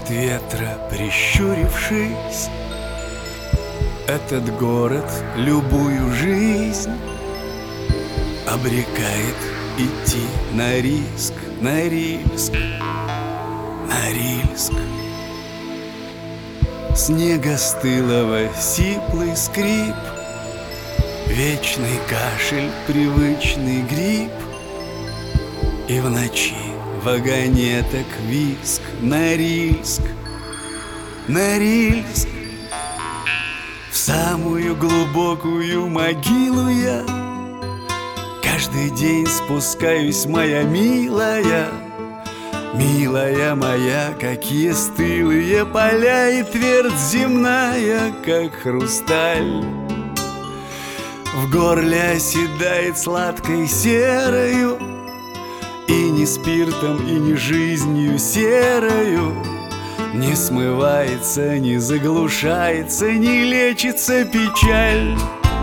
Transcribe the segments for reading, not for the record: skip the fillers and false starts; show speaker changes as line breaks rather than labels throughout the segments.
от ветра прищурившись, этот город любую жизнь обрекает идти на риск, на Рильск, на Рильск. Снега стылого сиплый скрип, вечный кашель, привычный грипп, и в ночи вагонеток виск на Рильск, на Рильск. В самую глубокую могилу я каждый день спускаюсь, моя милая, милая моя, какие стылые поля и твердь земная, как хрусталь. В горле оседает сладкой серою, и не спиртом, и не жизнью серою не смывается, не заглушается, не лечится печаль.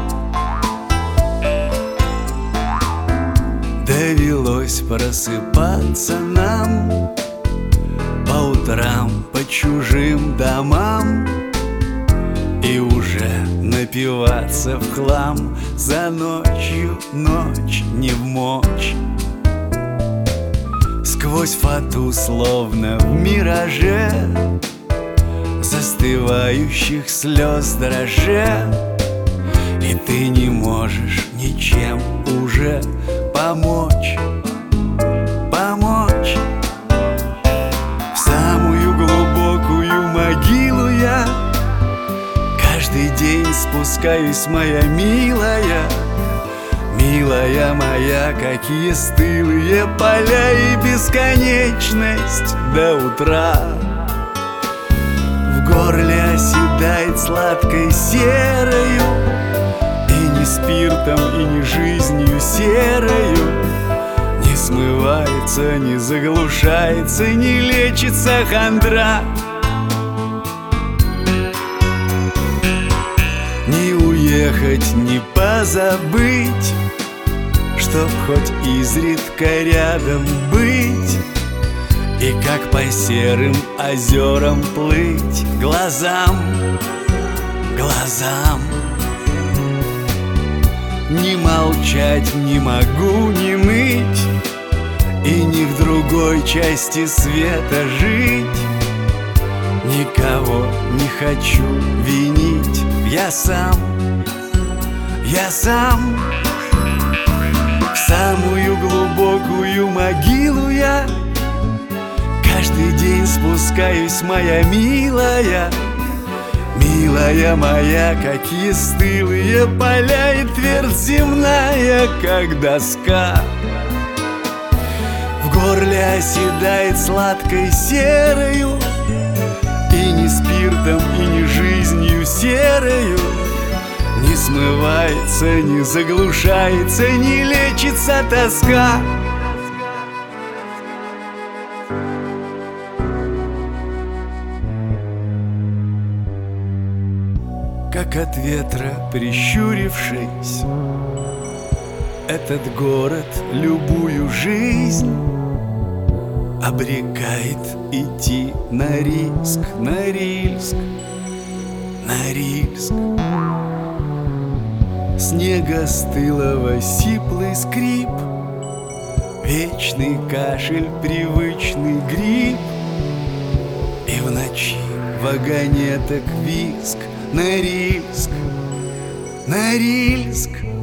Довелось просыпаться нам по утрам по чужим домам и уже напиваться в хлам за ночью ночь не вмочь. Сквозь фату, словно в мираже, застывающих слез дрожа, и ты не можешь ничем уже помочь, помочь. В самую глубокую могилу я каждый день спускаюсь, моя милая, милая моя, какие стылые поля и бесконечность до утра. В горле оседает сладкой серою, и не спиртом, и не жизнью серою не смывается, не заглушается, не лечится хандра. Не уехать, не позабыть, чтоб хоть изредка рядом быть, и как по серым озерам плыть глазам, глазам. Не молчать не могу, не ныть, и ни в другой части света жить. Никого не хочу винить, я сам, я сам. В самую глубокую могилу я каждый день спускаюсь, моя милая, милая моя, какие стылые поля и твердь земная, как доска. В горле оседает сладкой серою, и не спиртом, и не жизнью серою не смывается, не заглушается, не лечится тоска. Как от ветра прищурившись, этот город любую жизнь обрекает идти на риск, на Рильск, на Рильск. Снега стылого сиплый скрип, вечный кашель, привычный грипп, и в ночи вагонеток виск на Рильск, на Рильск.